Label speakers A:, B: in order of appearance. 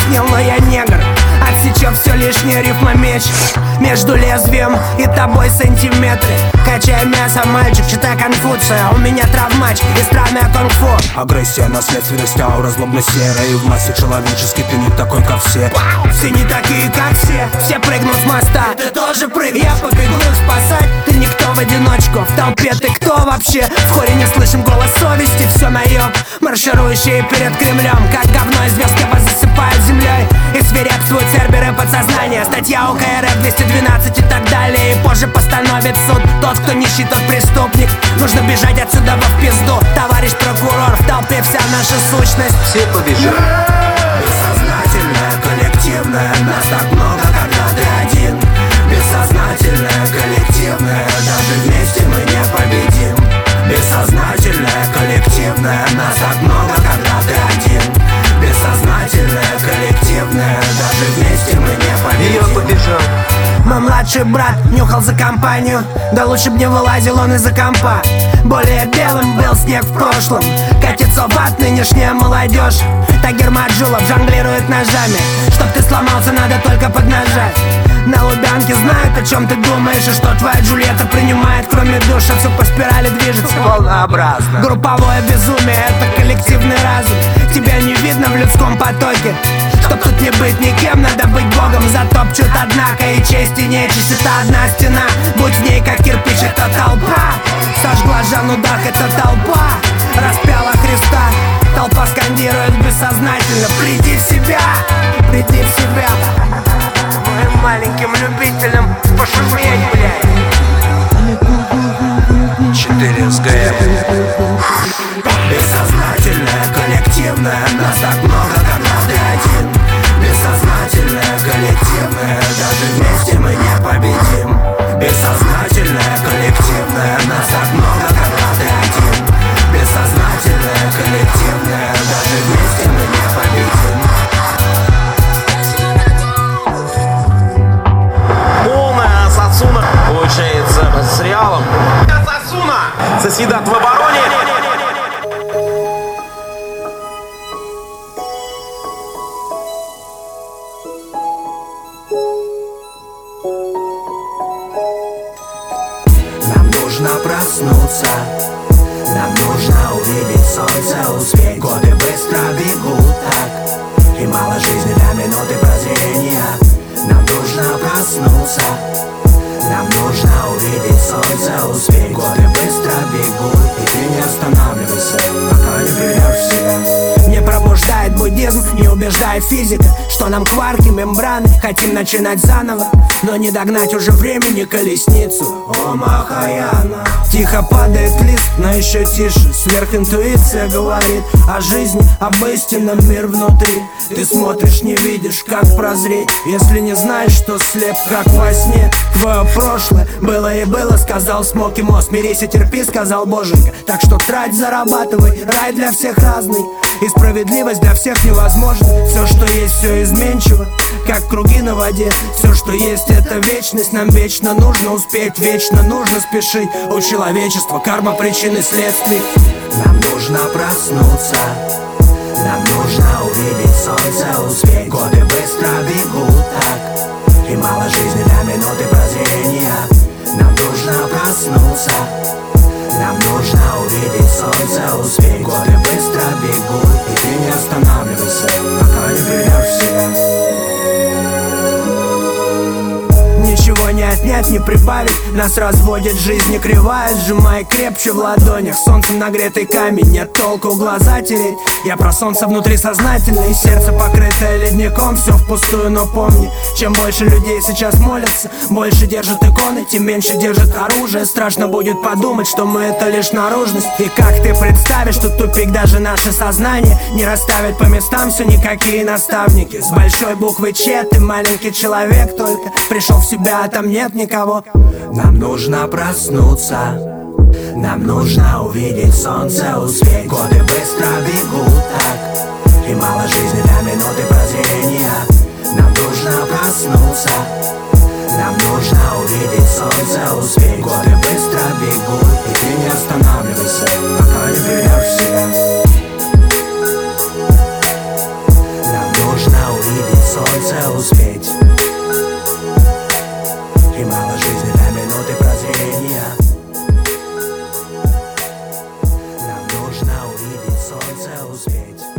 A: покраснел, но я негр. Отсечет все лишнее, рифма меч между лезвием и тобой сантиметры. Качай мясо, мальчик, читай Конфуция. У меня травмач и странное кунг-фу.
B: Агрессия, наследственность, аура злобно-серая. И в массе человеческий ты не такой, как все.
A: Все не такие, как все прыгнут с моста, ты тоже прыгнешь. Я побегу их спасать, ты никто в одиночку. В толпе ты кто вообще? В хоре не слышим голос совести, все наеб. Марширующие перед Кремлем, как говно из звезд вас засыпают землей. И свирепствуют серверы подсознания. Статья УК РФ 212 и так далее. И позже постановит суд. Тот, кто нищий, тот преступник. Нужно бежать отсюда в пизду. Товарищ прокурор, в толпе вся наша сущность.
C: Все побежали.
B: Бессознательное, коллективное. Нас так много, когда ты один. Бессознательное, коллективное. Даже вместе мы не победим. Бессознательное, коллективное. Нас так много, когда ты один. Бессознательное, коллективное. Даже вместе мы не победим.
C: Я побежал.
A: Мой младший брат нюхал за компанию. Да лучше б не вылазил он из-за компа. Более белым был снег в прошлом. Катится в ад нынешняя молодежь. Тагир Маджулов жонглирует ножами. Чтоб ты сломался, надо только поднажать. На Лубянке знают, о чем ты думаешь. И что твоя Джульетта принимает, кроме душа. Все по спирали движется
C: волнообразно.
A: Групповое безумие, это коллективный разум. Тебя не видно в людском потоке. Чтоб тут не быть никем, надо быть богом. Затопчут, однако, и честь, и нечисть. Это одна стена, будь в ней как кирпич, это толпа. Сожгла Жанну Дарк, это толпа. Распяла Христа, толпа скандирует бессознательно. Приди в себя, приди в себя. Моим маленьким любителям пошуметь, блядь.
C: 4 СГМ.
B: Бессознательное, коллективное. Нас так много, когда ты один. Бессознательное, коллективное. Даже вместе мы не победим. Бессознательное, коллективное. Нас так много, когда ты один. Бессознательное, коллективное. Даже вместе мы не победим.
D: Полная Асасуна получается с Реалом. Асасуна! Соседат в обороне.
B: Нам нужно проснуться. Нам нужно увидеть солнце, успеть. Годы быстро бегут так. И мало жизни для минуты прозрения. Нам нужно проснуться. Нам нужно увидеть солнце, успеть. Годы быстро бегут, и ты не останавливайся, пока не придешь в себя.
A: Не пробуждает буддизм, не убеждает физика, что нам кварки, мембраны, хотим начинать заново. Но не догнать уже времени колесницу. О, Махаяна. Тихо падает лист, но еще тише. Сверхинтуиция говорит о жизни, об истинном мир внутри. Ты смотришь, не видишь, как прозреть. Если не знаешь, что слеп, как во сне. Твое прошлое было и было, сказал Смоки Мо. Смирись и терпи, сказал Боженька. Так что трать, зарабатывай, рай для всех разный. И справедливость для всех невозможна. Все, что есть, все изменчиво, как круги на воде. Все, что есть, это вечность. Нам вечно нужно успеть, вечно нужно спешить. У человечества карма причин и следствий.
B: Нам нужно проснуться. Нам нужно увидеть солнце, успеть. Годы быстро бегут так. И мало жизни для минуты прозрения. Нам нужно проснуться. Нам нужно увидеть солнце, успеть. Годы быстро бегут, и ты не останавливайся, пока не придешь в себя.
A: Ничего не отнять, не прибавить. Нас разводит жизнь не кривая. Сжимай крепче в ладонях. Солнцем нагретый камень, нет толку глаза тереть. Я про солнце внутри сознательно. И сердце покрытое ледником. Все впустую, но помни, чем больше людей сейчас молятся, больше держат иконы, тем меньше держат оружие. Страшно будет подумать, что мы это лишь наружность. И как ты представишь, что тупик даже наше сознание не расставят по местам все никакие наставники. С большой буквы Ч ты маленький человек, только пришел в себя, а там нет никого.
B: Нам нужно проснуться. Нам нужно увидеть солнце, успеть. Годы быстро бегут так. И мало жизни для минуты прозрения. Нам нужно проснуться. Нам нужно увидеть солнце, успеть. Годы быстро бегут, и ты не останавливайся, пока не придешь в себя. Нам нужно увидеть солнце успеть.